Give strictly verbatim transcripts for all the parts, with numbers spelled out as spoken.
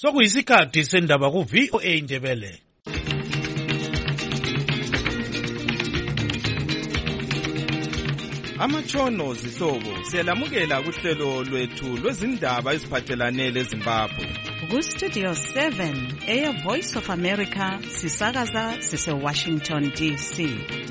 Sokuyisikhathi sendaba ku V O A Ndebele. Amatshono zihlobo siyalamukela kuhlelo lwethu lwezindaba eziphathelane leZimbabwe. Ku Studio seven, Air Voice of America, sisakaza sise Washington D C.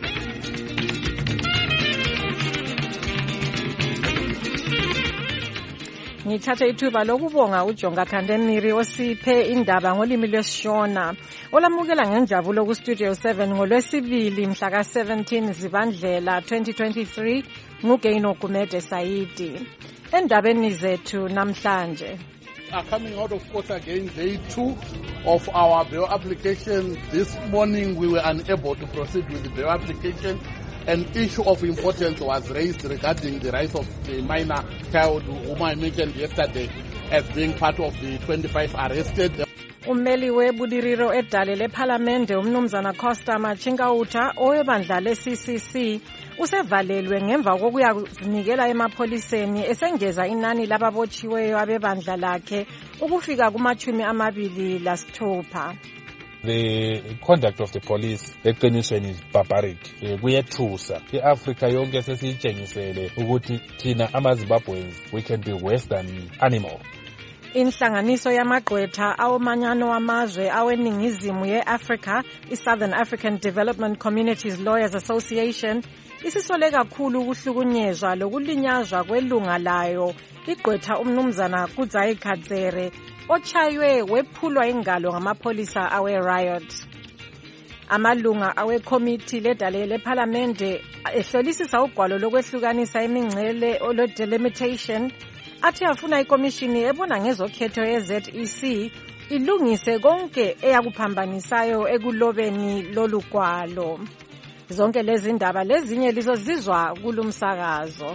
Ngithatha ithuba lokubonga uJonga Niri osiphe indaba ngolimi lwesiShona. Olamukela ngenjabulo ku Studio seven ngolwesibili mhla ka seventeen Zibandlela twenty twenty-three nguGeino Gumede Saidi. Endabeni zethu namhlanje. Are coming out of court again, day two of our bail application. This morning we were unable to proceed with the bail application. An issue of importance was raised regarding the rights of the minor child whom I mentioned yesterday as being part of the twenty-five arrested. Ummeli webudiriro edale lePhalamende umnumzana Costa Machingauta oyebandla le-C C C usevalelwe ngemva kokuyazinikela emapholiseni esengeza inani lababotshiweyo abebandla lakhe ukufika kumachumi amabili lasithupha. The conduct of the police eqinisweni is barbaric. Kuyethusa iAfrica yonke sesitshengisele ukuthi thina amaZimbabweans we can be worse than animal. Inhlanganiso yamagqwetha awomanyano wamazwe aweningizimu yeAfrica, iSouthern African Development Communities Lawyers Association, isisole kakhulu ukuhlukunyezwa lokulinyazwa kwelunga layo igqwetha umnumzana Kudzai Kadzere ochaywe wephulwa ingalo ngamapholisa awe-riot. Amalunga awekomiti ledale lePhalamende ehlolisisa ugwalo lokwehlukanisa imingcele olo-delimitation athi afuna ikomishini ebona ngezokhetho ye-Z E C ilungise konke eyakuphambanisayo ekulobeni lolugwalo. Zonke lezi ndaba lezinye lizozizwa kulumsakazo.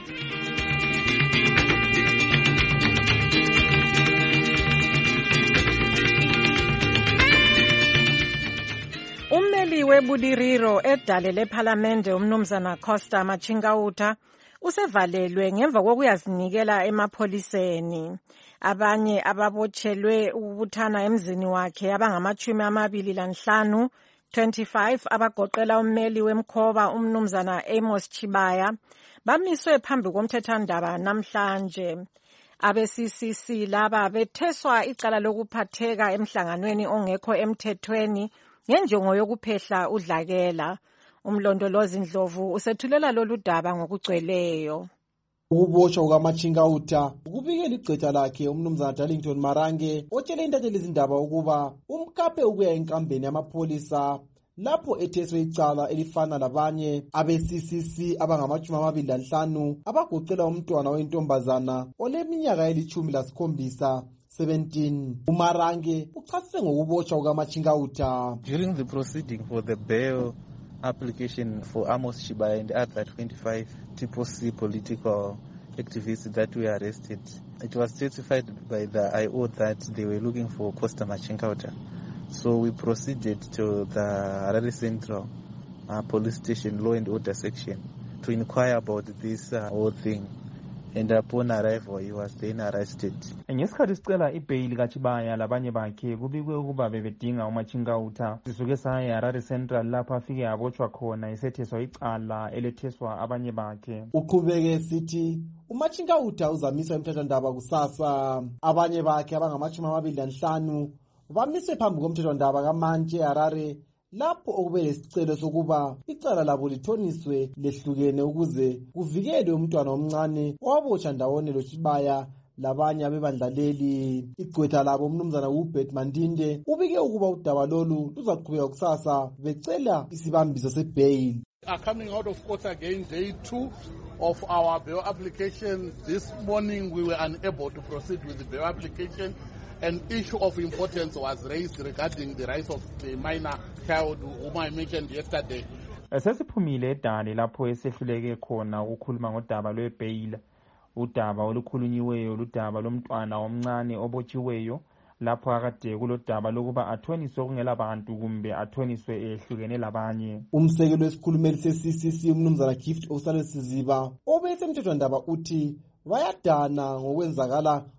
Ummeli webudiriro edale lePhalamende umnumzana Costa Machingauta usevalelwe ngemva kokuyazinikela emapholiseni. Abanye ababotshelwe ukubuthana emzini wakhe abangamachumi amabili lanhlanu twenty-five abagoqela ummeli wemkhoba umnumzana Amos Chibaya bamiswe phambi komthethwandaba namhlanje. Abe-C C C laba betheswa icala lokuphatheka emhlanganweni ongekho emthethweni ngenjongo yokuphehla udlakela. Umlondolozi Ndlovu usethulela lolu daba ngokugcweleyo. Ukubotshwa kukaMachingauta ukubikela igqwetha lakhe umnumzana Darlington Marange otshele intatheli izindaba ukuba umkaphe ukuya enkambeni yamapholisa lapho etheswe icala elifana labanye abe-C C C abangamachumi amabili lanhlanu abagoqela umntwana oyintombazana oleminyaka elitshumi lasikhombisa seventeen. Umarange uchasise ngokubotshwa kukaMachingauta. During the proceeding for the bail application for Amos Chibaya and other twenty-five T P C political activists that were arrested, it was certified by the I O that they were looking for Costa Machingauta. So we proceeded to the Harare Central uh, Police Station Law and Order section to inquire about this uh, whole thing. And upon arrival, he was then arrested. Ngesikhathi sicela ibhayili kaChibaya labanye bakhe kubikwe ukuba bebedinga uMachingauta sisuke saya Harare Central lapho afike abotshwa khona esetheswa icala eletheswa abanye bakhe. Uqhubeke sithi uMachingauta uzamiswa emthethwandaba kusasa. Abanye bakhe abangamachumi amabili lanhlanu bamiswe phambi komthethwandaba kaMantshi eHarare lapho okubele isicelo sokuba icala labo lithoniswe lehlukene ukuze kuvikelwe umntwana omncane owabotsha ndawonye loChibaya labanye abebandla leli. Igqwetha labo umnumzana uBert Mandinde ubike ukuba udaba lolu luzaqhubeka kusasa becela isibambiso sebail. Are coming out of court again, day two of our bail application. This morning we were unable to proceed with the bail application. An issue of importance was raised regarding the rights of the minor child whom I mentioned yesterday. Sesiphumile edale lapho esehluleke khona ukukhuluma ngodaba lwebail. Udaba olukhulunyiweyo ludaba lomntwana omncane obotshiweyo lapho akade kulodaba lokuba athoniswe kungela bantu kumbe athoniswe ehlukene labanye. Umsekelo wesikhulumeli se-C C C umnumzana Gift Osalo Siziba obesemthethwandaba uthi bayadana ngokwenzakala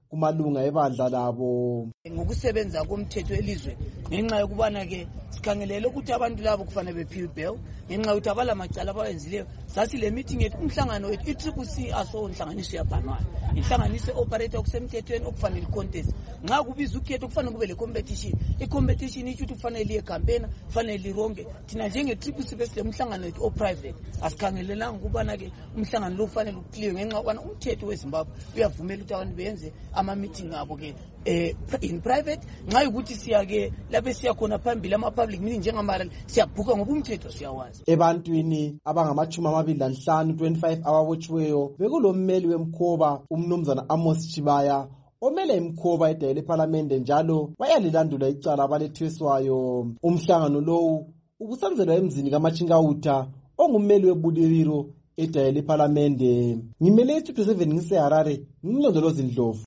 kumalunga ebandla labo. Ngokusebenza komthetho elizwe ngenxa yokubana ke sikhangelele ukuthi abantu labo kufanele bephiwe bail ngenxa yokuthi abala macala abayenzileyo. Sathi le meeting yethu umhlangano wethu i-Triple C aso inhlanganiso yabhanwayo inhlanganiso operator okusemthethweni okufanele contest nxa kubiza ukhetho kufanele kube le competition i-competition ithi kufanele liye campaign kufanele lironge thina njenge-Triple C bese umhlangano wethu o-private asikhangelelanga ukubana ke umhlangano lo kufanele uclear ngenxa yokubana umthetho weZimbabwe uyavumela ukuthi abantu benze ama-meeting abo ke eh in private nxa ukuthi siyake lapho siyakhona phambili ama-public meeting njengamara siyabhuka ngoba umthetho siyawazi. Ebantwini abangamachumi amabili lanhlanu twenty-five ababotshiweyo bekulommeli wemkhoba umnumzana Amos Chibaya omele imkhoba edayile eParliament njalo bayalilandula icala abaletheswayo. Umhlangano lowu ubusanzelwa emzini kaMachingauta ongummeli webuliriro edayile eParliament. Ngimele Studio seven ngise Harare ngilondoloza Ndlovu.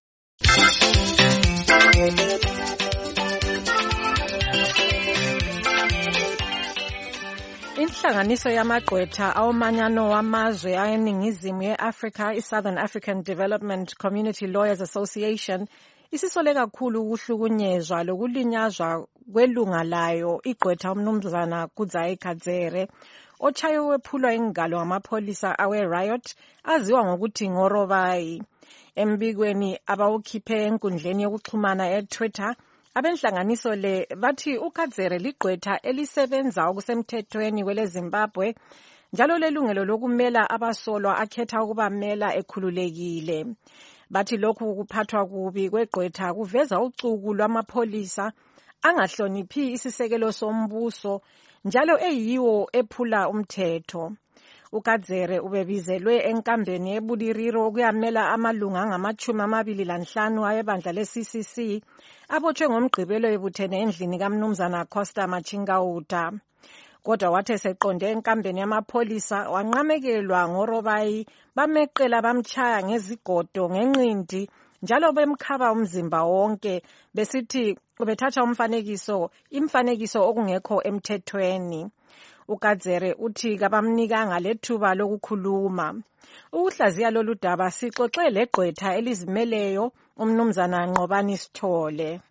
Inhlanganiso yamagqwetha awomanyano wamazwe ayeningizimu ye-Africa i-Southern African Development Community Lawyers Association isisole kakhulu ukuhlukunyezwa lokulinyazwa kwelunga layo igqwetha umnumzana Kudzai Kadzere ochaye wephulwa ingalo ngamapholisa awe-riot aziwa ngokuthi ngorobayi. Embikweni abawukhiphe enkundleni yokuxhumana eTwitter abenhlanganiso le bathi uKadzere ligqwetha elisebenza okusemthethweni kwele Zimbabwe njalo lelungelo lokumela abasolwa akhetha ukubamela ekhululekile. Bathi lokhu kuphathwa kubi kwegqwetha kuveza ucuku lwamapholisa angahloniphi isisekelo sombuso njalo eyiwo ephula umthetho. uKadzere ubebizelwe enkambeni ebuliriro ukuyamela amalunga angamachumi amabili lanhlanu ayebandla le-C C C abotshwe ngomgqibelo ebuthene endlini kamnumzana Costa Machingauta. Kodwa wathe seqonde enkambeni yamapholisa wanqamekelwa ngorobayi bameqela bamchaya ngezigodo ngenqindi njalo bemkhaba umzimba wonke besithi ubethatha umfanekiso imfanekiso okungekho emthethweni. uKadzere uthi kabamnikanga lethuba lokukhuluma. Ukuhlaziya lolu daba sixoxe legqwetha elizimeleyo umnumzana Nqobani Sithole.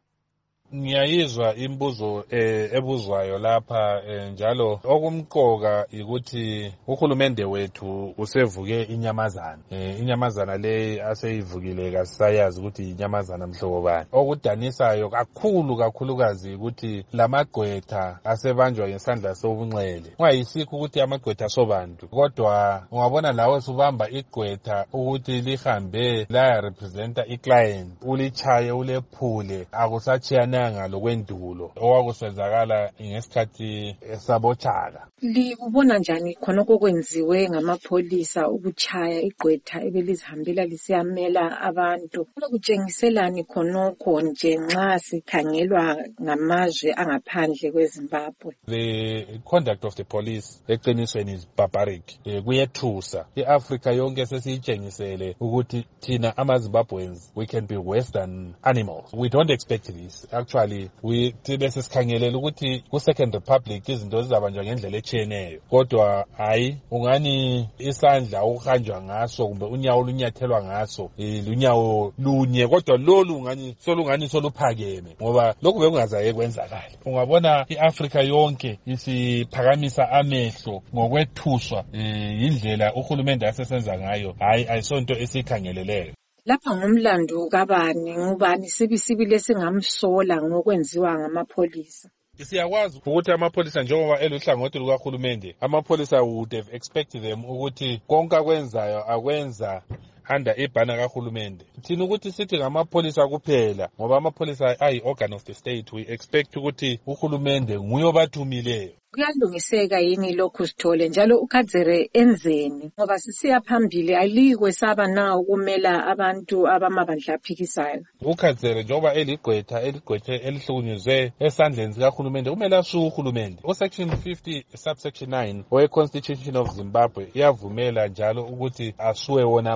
Ngiyayizwa imbuzo eh, ebuzwayo lapha eh, njalo okumqoka ukuthi uhulumende wethu usevuke inyamazana eh, inyamazana le aseyivukile kasisayazi ukuthi inyamazana mhlobo bani. Okudanisayo kakhulu kakhulukazi ukuthi lamagqwetha asebanjwa ngesandla sobunxele ungayisikho ukuthi amagqwetha sobantu kodwa ungabona lawe subamba igqwetha ukuthi lihambe la representa iclient ulichaye ulephule akusachiyana lokwendulo owakusenzakala ngesikhathi sabotshaka. Libona njani khonoko kwenziwe ngamapholisa ukuchaya igqwetha ebelizihambela lisiyamela abantu? Kutshengiselani khonoko nje nxa sikhangelwa ngamazwe angaphandle kweZimbabwe? The conduct of the police eqinisweni is barbaric. Kuyethusa. iAfrica yonke sesiyitshengisele ukuthi thina amaZimbabweans we can be worse than animals. We don't expect this. Actually we tibe sesikhangelela ukuthi ku Second Republic izinto zizabanjwa ngendlela echeneyo kodwa hayi ungani isandla okuhanjwa ngaso kumbe unyawo lunyathelwa ngaso lunyawo lunye kodwa lolu ungani solungani soluphakeme ngoba lokhu bekungazaye kwenzakala. Ungabona iAfrica yonke isiphakamisa amehlo ngokwethuswa indlela uhulumende asesenza ngayo hayi ayisonto esikhangeleleyo. Lapha ngumlando kabani ngubani sibisibi lesingamsola ngokwenziwa ngamapholisa? Siyakwazi ukuthi amapholisa njengoba eluhlangothi lukahulumende amapholisa would have expected them ukuthi konke akwenzayo akwenza under ibhana kahulumende. Thina ukuthi sithi ngamapholisa kuphela ngoba amapholisa ayi organ of the state we expect ukuthi uhulumende nguye obathumileyo. Kuyalungiseka yini lokhu Sithole njalo uKadzere enzeni ngoba sisiya phambili alikwesaba na ukumela abantu abamabandla aphikisayo? uKadzere njengoba eligqwetha eligqwethe elihlukunyezwe esandleni sikahulumende kumele asuke uhulumende. uSection fifty subsection nine we Constitution of Zimbabwe iyavumela njalo ukuthi asuwe wona amapholisa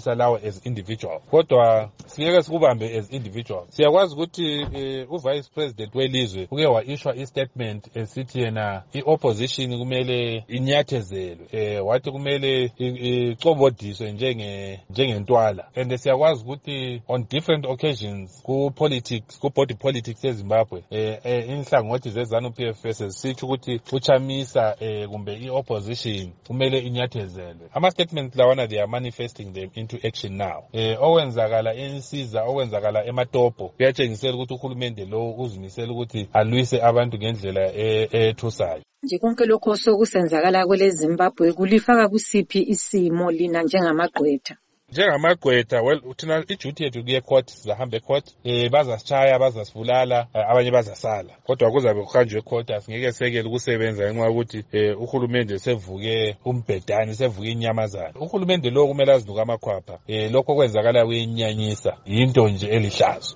siyawasebenzisa lawo as individual. Kodwa siyeke sikubambe as individual. Siyakwazi ukuthi uh, uvice president welizwe uke wa-issue i-statement esithi yena i-opposition kumele inyathezelwe. Eh, wathi kumele ixobodiswe njenge njengentwala. And siyakwazi ukuthi on different occasions ku politics ku body politics eZimbabwe eh, eh inhlangothi zeZanu P F S sithi ukuthi uchamisa eh, kumbe i-opposition kumele inyathezelwe. Ama statements lawana they are manifesting them into action now. Eh, owenzakala insiza owenzakala ematopo kuyatshengisela ukuthi uhulumende lo uzimisela ukuthi alwise abantu ngendlela ethusayo. Nje konke lokho sokusenzakala kwele Zimbabwe kulifaka kusiphi isimo lina njengamagqwetha? Njengamagqwetha, well thina iduty yethu kuye court, sizahambe court, eh bazasishaya bazasibulala, abanye bazasala. Kodwa kuzabe kuhanjwe court, asingeke sekele ukusebenza ngenxa ukuthi eh uhulumende sevuke umbhedani, sevuke inyamazana. Uhulumende lo kumele azinuka amakhwapha. Eh lokho kwenzakala kuyinyanyisa, into nje elihlazo.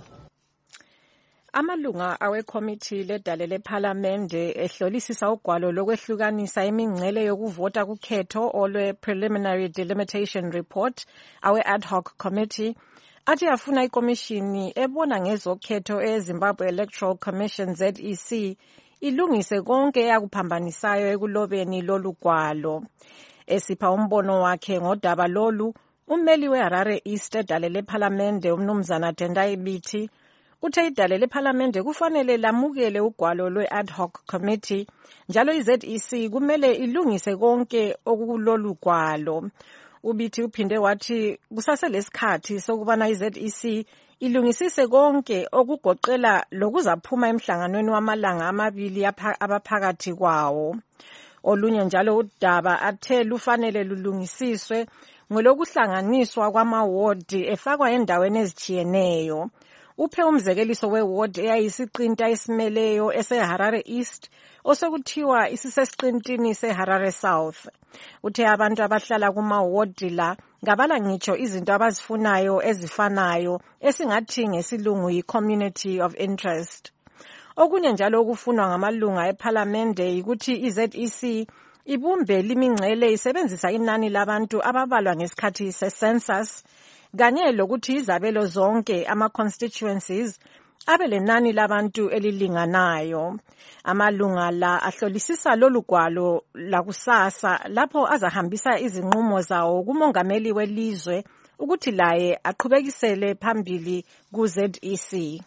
Amalunga awecommittee ledale lePhalamende ehlolisisa ugwalo lokwehlukanisa imingcele yokuvota kukhetho olwe preliminary delimitation report awe ad hoc committee athi afuna ikomishini ebona ngezokhetho eZimbabwe Electoral Commission Z E C ilungise konke yakupambanisayo ekulobeni lolu gwalo. Esipha umbono wakhe ngodaba lolu, ummeli weHarare East edale lePhalamende umnumzana Tendai Biti uthe idale lePhalamende kufanele lamukele ugwalo lwe-ad hoc committee njalo i-Z E C kumele ilungise konke okulolu gwalo. Ubithi uphinde wathi kusaselesikhathi sokubana i-Z E C ilungisise konke okugoqela lokuzaphuma emhlanganweni wamalanga amabili abaphakathi kwawo. Olunye njalo udaba athe lufanele lulungisiswe ngolokuhlanganiswa kwamawodi efakwa endaweni ezitshiyeneyo. Uphe umzekeliso weward eyayisiqinta esimeleyo eseHarare East osekuthiwa isisesiqintini seHarare South. Uthe abantu abahlala kumawodi la ngabala ngitsho izinto abazifunayo ezifanayo esingathi ngesilungu yi-community of interest. Okunye njalo okufunwa ngamalunga ePhalamende ukuthi i-Z E C ibumbe limingcele isebenzisa inani labantu ababalwa ngesikhathi se-census kanye lokuthi izabelo zonke ama-constituencies abe lenani labantu elilinganayo. Amalunga la ahlolisisa lolu gwalo lakusasa lapho azahambisa izinqumo zawo kumongameli welizwe ukuthi laye aqhubekisele phambili ku-Z E C.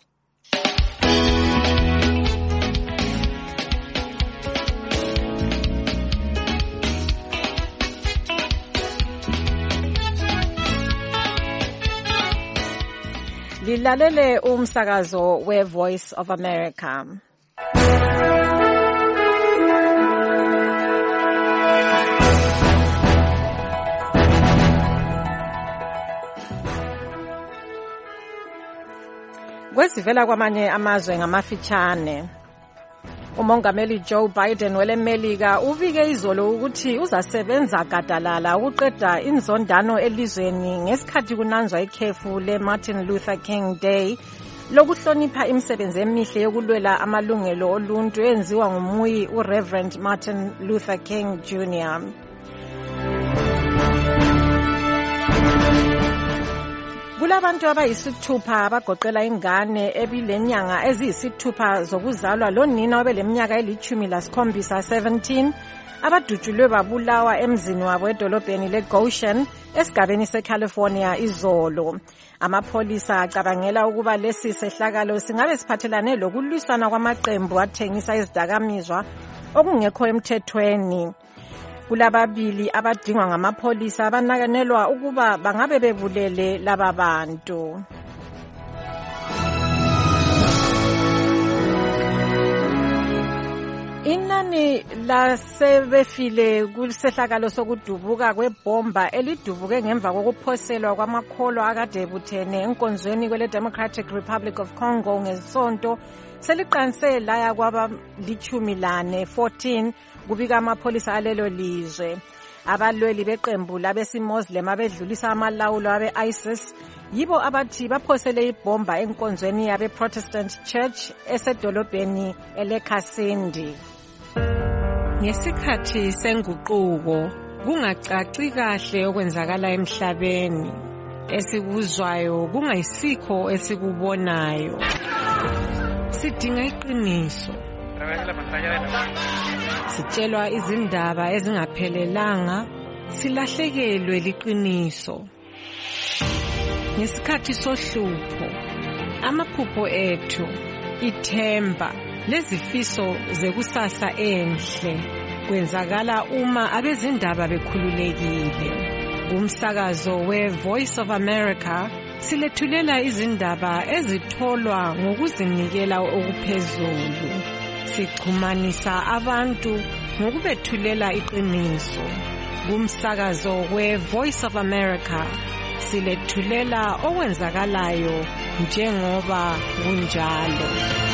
Lilalele umsakazo we Voice of America. Kwesivela kwamanye amazwe ngamafitshane. Umongameli Joe Biden welemelika ubike izolo ukuthi uzasebenza gadalala ukuqeda inzondano elizweni ngesikhathi kunanzwa ikhefu leMartin Luther King Day lokuhlonipha imisebenzi emihle yokulwela amalungelo oluntu enziwa ngumuyi uReverend Martin Luther King Junior Kulabantu abayisithupha abagoqela ingane ebilenyanga eziyisithupha zokuzalwa lonina obeleminyaka elithumi lasikhombisa seventeen abadutshulwe babulawa emzini wabo edolobheni leGoshen esigabeni seCalifornia izolo. Amapholisa acabangela ukuba lesi sehlakalo singabe siphathelane lokulwisana kwamaqembu athengisa izidakamizwa okungekho emthethweni. Kulababili abadingwa ngamapholisa abanakanelwa ukuba bangabe bebulele laba bantu. Inani lasebefile kusehlakalo sokudubuka kwebomba elidubuke ngemva kokuphoselwa kwamakholwa akade ebuthene enkonzweni kwele Democratic Republic of Congo ngesonto seliqanse laya kwaba lichumi lane fourteen kubika amapholisa alelo lizwe. Abalweli beqembu labesimoslim abedlulisa amalawulo abe-ISIS yibo abathi baphosele ibomba enkonzweni yabe Protestant Church esedolobheni eleKasindi. Ngesikhathi senguquko kungacaci kahle okwenzakala emhlabeni. esikuzwayo kungayisikho esikubonayo. Sidinga iqiniso. Sitshelwa izindaba ezingaphelelanga, silahlekelwe liqiniso. Ngesikhathi sohlupho, amaphupho ethu, ithemba, lezifiso zekusasa enhle kwenzakala uma abezindaba bekhululekile. Umsakazo we-Voice of America silethulela izindaba ezitholwa ngokuzinikela okuphezulu. Sichumanisa abantu ngokubethulela iqiniso. Umsakazo we-Voice of America silethulela okwenzakalayo njengoba kunjalo.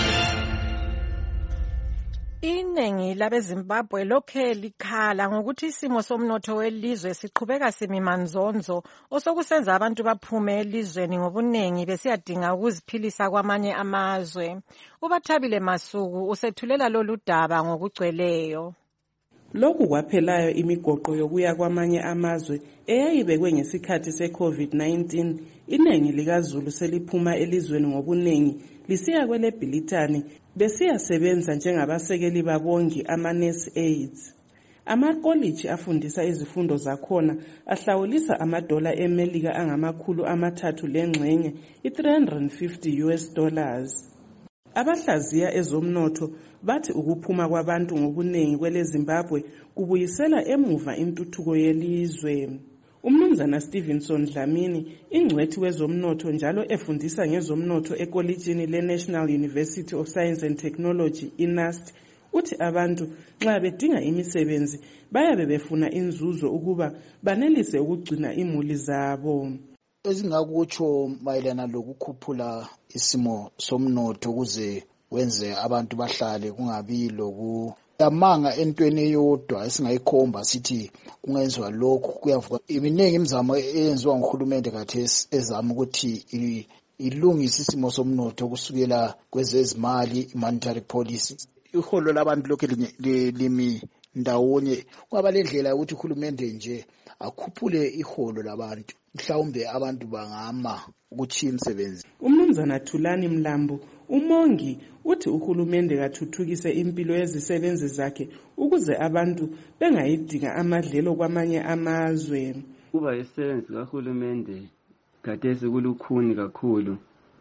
Iningi labeZimbabwe lokhe likhala ngokuthi isimo somnotho welizwe siqhubeka simimanzonzo osokusenza abantu baphume elizweni ngobuningi besiyadinga ukuziphilisa kwamanye amazwe. UBathabile Masuku usethulela lolu daba ngokugcweleyo. Lokhu kwaphelayo imigoqo yokuya kwamanye amazwe eyayibekwe ngesikhathi se-COVID nineteen, iningi likaZulu seliphuma elizweni ngobuningi lisiya kwele Bhilitani besiyasebenza njengabasekeli babongi ama-nurse aides. Amakoliji afundisa izifundo zakhona ahlawulisa amadola eMelika angamakhulu amathathu lengxenye, i-three hundred fifty U S dollars. Abahlaziya ezomnotho bathi ukuphuma kwabantu ngobuningi kwele Zimbabwe kubuyisela emuva intuthuko yelizwe. Umnumzana Stevenson Dlamini, ingcwethi wezomnotho njalo efundisa ngezomnotho ekolijini le-National University of Science and Technology, I N U S T, uthi abantu nxa bedinga imisebenzi bayabe befuna inzuzo ukuba banelise ukugcina imuli zabo. Ezingakutsho mayelana lokukhuphula isimo somnotho ukuze wenze abantu bahlale kungabi loku amanga entweni eyodwa esingayikhomba sithi kungenziwa lokhu kuyavuka. Iminingi imizamo eyenziwa nguhulumende khathesi ezama ukuthi ilungise isimo somnotho kusukela kwezezimali, monetary policy. Iholo labantu lokho limi ndawonye kwaba lendlela ukuthi uhulumende nje akhuphule iholo labantu, mhlawumbe abantu bangama ukuthi imsebenzi. Umnumzana Thulani Mlambo, umongi, uthi uhulumende kathuthukise impilo yezisebenzi zakhe ukuze abantu bengayidinga amadlelo kwamanye amazwe. Kuba isebenzi kahulumende khathesi kulukhuni kakhulu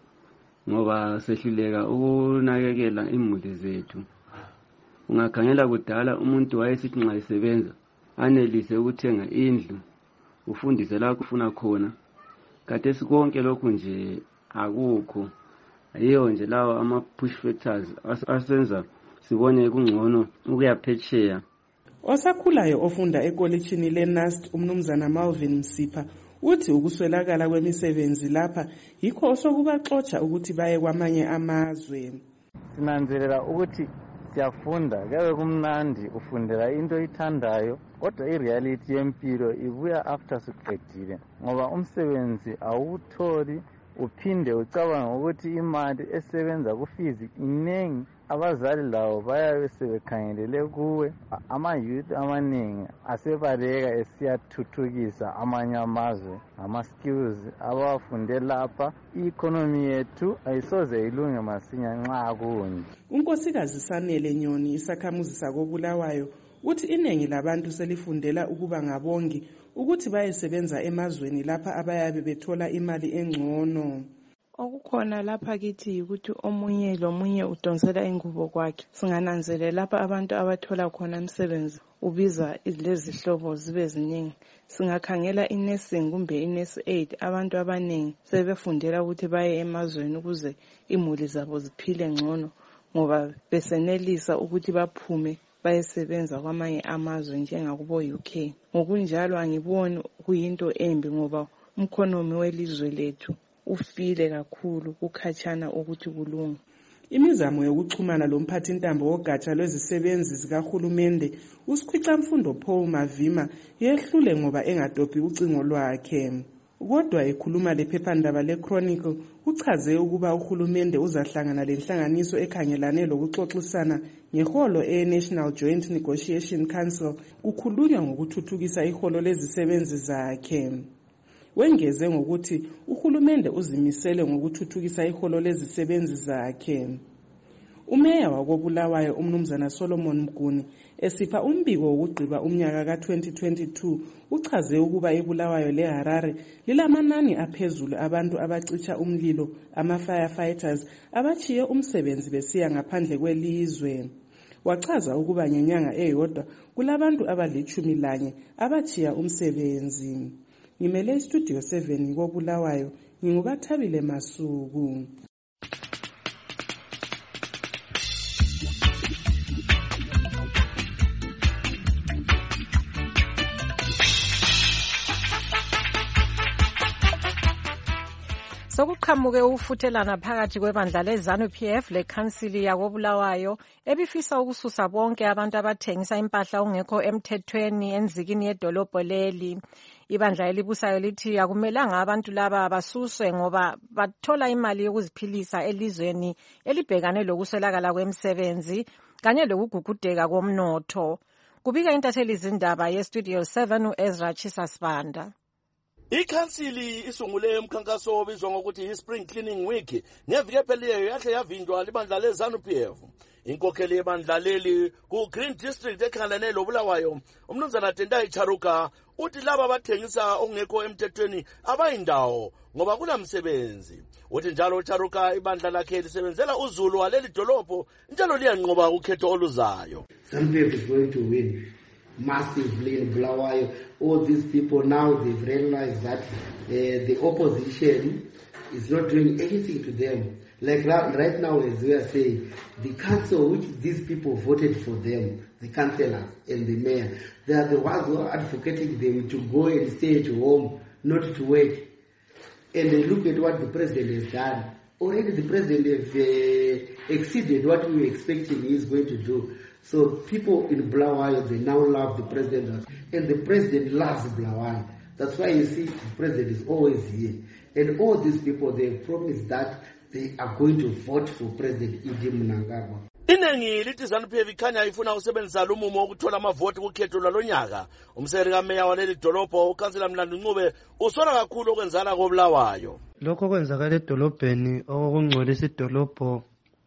ngoba sehluleka ukunakekela imuli zethu. Ungakhangela kudala umuntu wayesithi nxa esebenza anelise ukuthenga indlu, ufundise la kufuna khona. Khathesi konke lokhu nje akukho. Ayiyo nje lawo ama-push factors asenza sibone kungcono ukuya phetsheya. Osakhulayo ofunda ekolitshini le-N U S T, umnumzana Malvin Msipha, uthi ukuswelakala kwemisebenzi lapha yikho osokubaxotsha ukuthi baye kwamanye amazwe. Sinanzelela ukuthi siyafunda, kuyabe kumnandi ufundela into oyithandayo, kodwa i-reality yempilo ibuya after siqedile ngoba umsebenzi awutholi uphinde ucabanga ukuthi imali esebenza kufizi inengi. Abazali lawo bayabe sebekhangelele kuwe. Ama-youth amaningi asebaleka esiyathuthukisa amanye amazwe ama-skills abawafunde lapha. I-economy yethu ayisoze ilunge masinya nxa kunje. Unkosikazi Sanele Nyoni, isakhamuzi sakobulawayo, uthi iningi labantu selifundela ukuba ngabongi ukuthi bayesebenza emazweni lapha abayabe bethola imali engcono. Okukhona lapha kithi ukuthi omunye lomunye udonsela ingubo kwakhe. Singananzele lapha abantu abathola khona umsebenzi ubiza lezi hlobo zibe ziningi. Singakhangela i-nursing kumbe i-nurse aid, abantu abaningi sebefundela ukuthi baye emazweni ukuze imuli zabo ziphile ngcono ngoba besenelisa ukuthi baphume bayesebenza kwamanye amazwe njengakubo U K. Ngokunjalo angiboni kuyinto embi ngoba umkhonomi welizwe lethu ufile kakhulu kukhatshana ukuthi kulunga. Imizamo yokuchumana lomphathintambo wogatsha lwezisebenzi zikahulumende uSikhwicamfundo Paul Mavima yehlule ngoba engadobhi ucingo lwakhe. Kodwa ekhuluma lephephandaba le-Chronicle uchaze ukuba uhulumende uzahlangana lenhlanganiso ekhangelane lokuxoxisana ngeholo e-National Joint Negotiation Council kukhulunywa ngokuthuthukisa iholo lezisebenzi zakhe. Wengeze ngokuthi uhulumende uzimisele ngokuthuthukisa iholo lezisebenzi zakhe. Umeya wakobulawayo umnumzana Solomon Mguni esipha umbiko wokugqiba umnyaka ka twenty twenty-two uchaze ukuba eBulawayo leHarare lilamanani aphezulu abantu abacitsha umlilo ama-firefighters abachiye umsebenzi besiya ngaphandle kwelizwe. Wachaza ukuba ngenyanga eyodwa kulabantu abalichumi lanye abachiya umsebenzi. Ngimele istudio seven koBulawayo ngingubathabile Masuku. Sokuqhamuke ukufuthelana phakathi kwebandla leZANU P F lekhansili yakobulawayo ebifisa ukususa bonke abantu abathengisa impahla ongekho emthethweni enzikini yedolobho leli. Ibandla elibusayo lithi akumelanga abantu laba basuswe ngoba bathola imali yokuziphilisa elizweni elibhekane lokuswelakala kwemisebenzi kanye lokugugudeka komnotho. Kubika intatheli izindaba yestudio seven uEzra Chisasbanda. Ikhansili isungule umkhankaso obizwa ngokuthi i-Spring Cleaning Week ngeviki ephelileyo yahle yavinjwa libandla leZANU P F. Inkokheli yebandla leli ku Green District ekhangelane loBulawayo umnumzana Tendai Charuka uthi laba abathengisa okungekho emthethweni abayindawo ngoba kunamsebenzi. Uthi njalo Charuka ibandla lakhe lisebenzela uzulu waleli dolopho njalo liyanqoba ukhetho oluzayo. ZANU P F is going to win massively in Bulawayo. All these people now, they've realized that uh, the opposition is not doing anything to them. Like right, right now, as we are saying, the council which these people voted for them, the councillors and the mayor, they are the ones who are advocating them to go and stay at home, not to work. And they look at what the president has done. Already the president has uh, exceeded what we were expecting he is going to do. So people in Bulawayo, they now love the president, and the president loves Bulawayo. That's why you see the president is always here. And all these people, they promised that they are going to vote for President Idi Mnangagwa. Inengi lithi ZANU P F ikhanya ifuna usebenzisa lumumo wokuthola amavoti kukhetho lwalonyaka. Umseri kameya waleli dolopho ukansela Mlando Ncube usola kakhulu okwenzala koBulawayo. Lokho kwenzakala edolobheni okungcolisa idolopho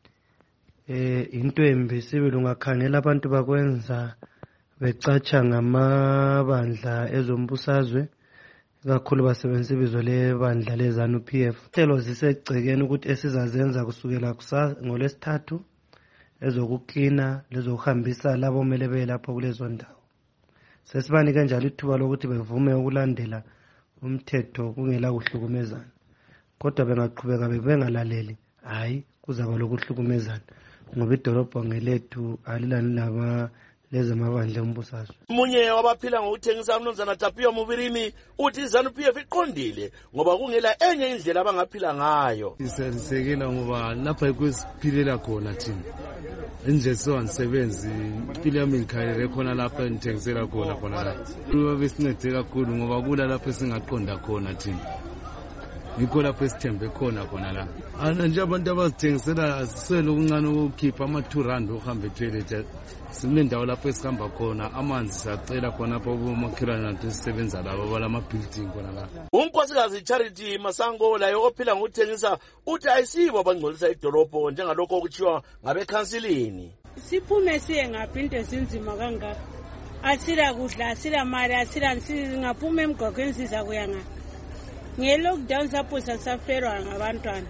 eh into embi sibili ungakhangela abantu bakwenza becatsha ngamabandla ezombusazwe kakhulu basebenzisa ibizo lebandla leZANU P F. Hlelo zisegcekeni ukuthi esizazenza kusukela ngolesithathu ezokuklina lezokuhambisa labo omele belapho kulezo ndawo. Sesibanika njalo ithuba lokuthi bevume ukulandela umthetho kungela kuhlukumezana. Kodwa bengaqhubeka bengalaleli, hayi kuzaba lokuhlukumezana. Ngoba idolobho ngelethu alilani laba lezamabandla ombusazwe. Munye wabaphila ngokuthengisa umnumzana Tapiwa Mubirimi uthi ZANU P F iqondile ngoba kungela enye indlela abangaphila ngayo. Iserisekela ngoba lapha ikusiphilela khona thina. Enje so ansebenzi impilo yami ikhalele khona lapha engithengisela khona khona la. Kuba besincede kakhulu ngoba kula lapha singaqonda khona thina. Ngikho lapho esithembe khona khona la. Ana nje abantu abazithengisela asisele okuncane ukukhipha ama two rand uhambe toilet. Sinendawo lapho esihamba khona amanzi sacela khona lapho kumakhelana nathi sisebenza labo balama building khona la. Unkosikazi Charity Masango layo ophila ngokuthengisa uthi ayisibo abangcolisa idolopho njengalokho okuchiwa ngabekhansilini. Siphume siye ngaphinde sinzima kangaka. Asira kudla, asira mali, asira singaphuma emgwaqweni siza kuya nga. Nge-lockdown sapho sasaferwa ngabantwana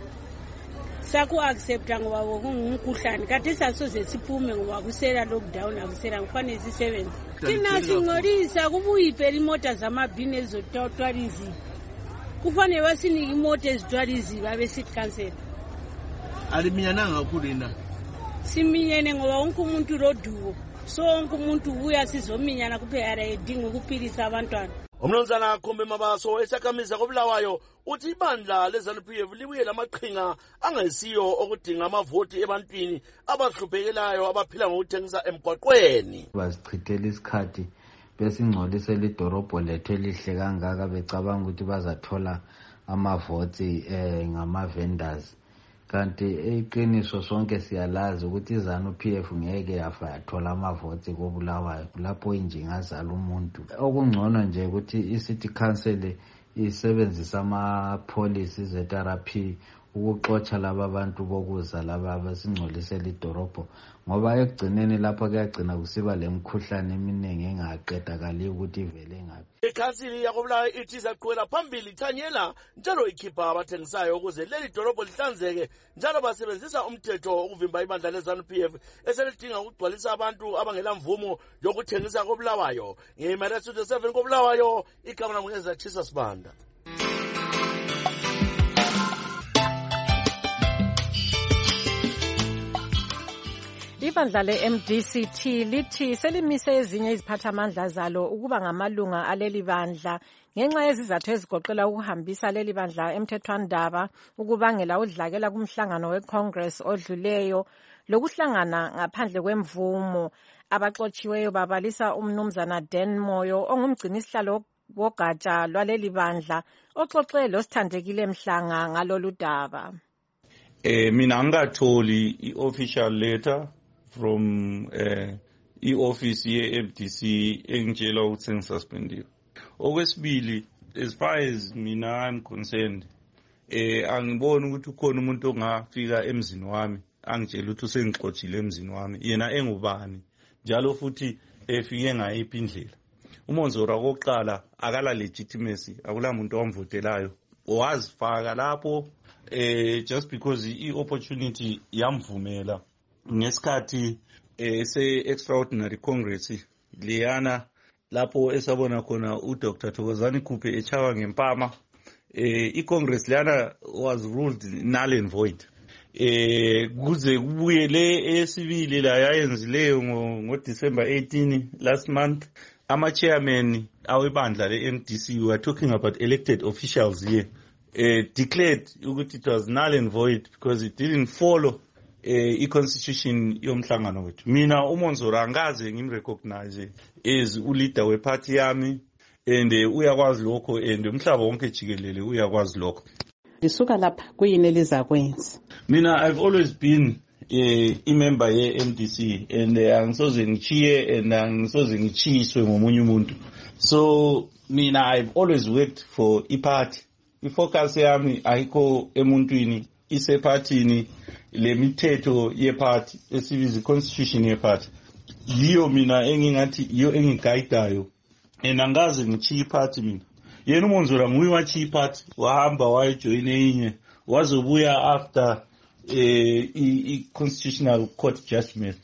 saku-accepta ngoba kungumkhuhlane kade sasoze siphume ngoba kusela lockdown akusela kufanele sisebenze. Thina singcolisa kubuyipela imota zamabhini ezithwala izibi kufanele basinike imota ezithwala izibi abesikansela. Aliminyananga kakhulu ina siminyene ngoba wonke umuntu loduko so wonke umuntu ubuya sizominyana kuphela edinga ukuphilisa abantwana. Umnumzana Khumbi Mabaso esakamisa koBulawayo uthi ibandla leZANU P F libuye lamaqhinga angesiyo okudinga amavoti ebantwini abahluphekelayo abaphila ngokuthengisa emgwaqweni. Bazichithela isikhathi besingcolisa lidorobho lethu elihle kangaka becabanga ukuthi bazathola amavoti eh ngama vendors. Kanti eqiniso sonke siyalazi ukuthi iZANU P F ngeke yafa yathola amavoti koBulawayo lapho inje ngazala umuntu. Okungcono nje ukuthi iCity Council isebenzisa ama-policy ze-T R P ukuxotsha laba bantu bokuza laba abasingcolisela idorobho, ngoba ekugcineni lapho kuyagcina kusiba lemkhuhlane eminingi engaqedakali ukuthi ivele ngapi. Ikhansili yakobulawayo ithi izaqhubela phambili ithanyela njalo ikhipha abathengisayo ukuze leli dorobho lihlanzeke, njalo basebenzisa umthetho ukuvimba ibandla le-ZANU P F eselidinga ukugcwalisa abantu abangela mvumo yokuthengisa kobulawayo. NgeMara Studio seven kobulawayo, igama lami ngezathisa Sibanda. Ibandla le-M D C T lithi selimise ezinye iziphathamandla zalo ukuba ngamalunga aleli bandla ngenxa yezizathu ezigoqela ukuhambisa leli bandla emthethwandaba, ukubangela udlakela kumhlangano we-Congress odluleyo, lokuhlangana ngaphandle kwemvumo. Abaxotshiweyo babalisa umnumzana Dan Moyo ongumgcinisihlalo wogatsha lwaleli bandla oxoxe losithandekile Mhlanga ngalolu daba. Eh mina ngingatholi i-official letter from uh, i-office ye-M D C engitshela ukuthi sengisuspendiwe. Okwesibili, as far as mina I'm concerned, eh angiboni ukuthi ukhona umuntu ongafika emzini wami angitshela ukuthi usengixoxile emzini wami, yena engubani njalo futhi efike ngayiphi indlela. uMonzora kokuqala akala legitimacy, akula muntu owamvotelayo, wazifaka lapho eh just because i-opportunity yamvumela ngesikhathi eh se-extraordinary congress liyana lapho esabona khona uDr Thokozani Khuphe echawa ngempama. eh i-congress liyana was ruled null and void. eh kuze kubuye le esibili la yayenzileyo ngo December eighteenth last month, ama chairman awebandla le-M D C, we are talking about elected officials here, uh, declared ukuthi it was null and void because it didn't follow uh, i-constitution yomhlangano wethu. Mina uMonzora angaze ngimrecognize as uleader weparty yami, and uh, uyakwazi lokho, and umhlaba wonke jikelele uyakwazi lokho. Lisuka lapha kuyini elizakwenza? Mina I've always been uh, imember ye-M D C, and uh, angisoze ngichiye and angisoze ngichiswe ngomunye umuntu. So mina I've always worked for iparty. Ifocus yami ayikho emuntwini, isepartini, le mithetho yeparty esibiza constitution yeparty. Yiyo mina engingathi iyo engiguidayo, and angaze ngichiye iparty mina. Yena uMonzora nguye wachiye iparty, wahamba wayojoin enye, wazobuya after eh i-constitutional court judgment.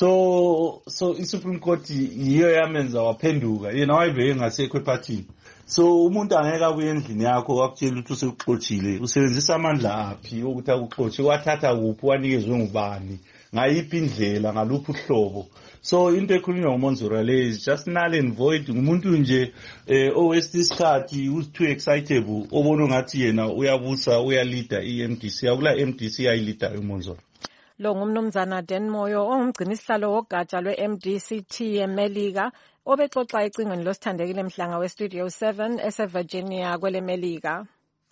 So so i-Supreme Court yiyo yamenza waphenduka, yena wayeveke ngasekho epartini. So umuntu angeke abuye endlini yakho wakutshela ukuthi usekuxoxile, usebenzisa amandla aphi ukuthi akuxoxe, wathatha kuphi, wanikezwe ngubani, ngayiphi indlela, ngaluphi uhlobo. So into ekhulunywa nguMonzora le is just null and void. Ngumuntu nje eh owest isikhathi who's too excitable, obona ngathi yena uyabusa uyalida i-M D C, akula M D C ayilida uMonzora. Lo ngumnumzana Dan Moyo ongumgcinisihlalo wogatsha lwe-M D C T eMelika obexoxa ecingweni losithandekile Mhlanga we-Studio seven ese-Virginia kwele Melika.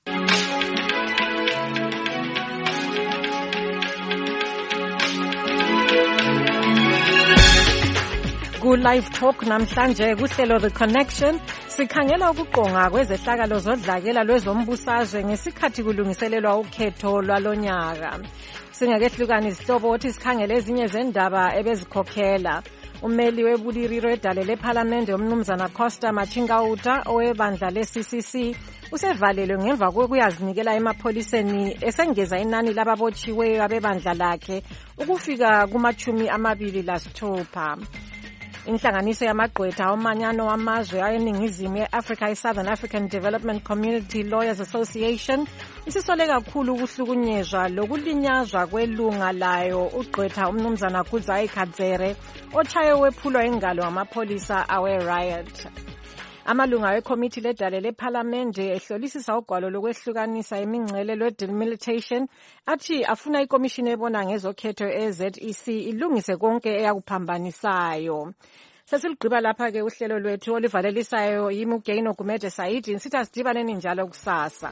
Ku-Live Talk namhlanje kuhlelo The Connection sikhangela ukuqonga kwezehlakalo zodlakela lwezombusazwe ngesikhathi kulungiselelwa ukhetho lwalonyaka. Singakehlukani isihlobo othi sikhangele ezinye zendaba ebezikhokhela. Umeli webuliriro edale lephalamende umnumzana Costa Machingauta owebandla le-C C C usevalelwe ngemva kokuyazinikela emapholiseni esengeza inani lababotshiweyo abebandla lakhe ukufika kumachumi amabili lasithupha. Inhlanganiso yamagqwetha omanyano wamazwe ayeningizimu ye-Africa i-Southern African Development Community Lawyers Association isisole kakhulu ukuhlukunyezwa lokulinyazwa kwelunga layo ugqwetha umnumzana Kudzai Kadzere ochaye wephulwa ingalo amapholisa awe-riot. Amalunga wekomiti ledale lephalamende ehlolisisa ugwalo lokwehlukanisa imingcele lwe-demilitation athi afuna ikomishini ebona ngezokhetho e-Z E C ilungise konke eyakuphambanisayo. Sesilugqiba lapha-ke uhlelo lwethu olivalelisayo yiMugeno Gumede Saidi nsithi asidibaneni njalo kusasa.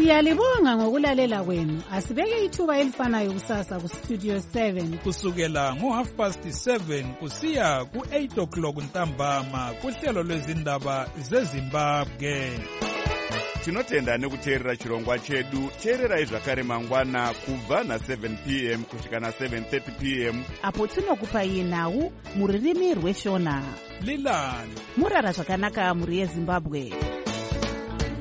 Siyalibonga ngokulalela kwenu. Asibeke ithuba elifanayo kusasa ku Studio seven kusukela ngo half past seven kusiya ku eight o'clock ntambama kuhlelo lwezindaba zeZimbabwe. Tinotenda nekuteerera chirongwa chedu. Teererai zvakare mangwana kubva na seven p m kusvika na seven thirty p m apo tinokupai nhau muririmi rweshona. Lilani murara zvakanaka muri yeZimbabwe.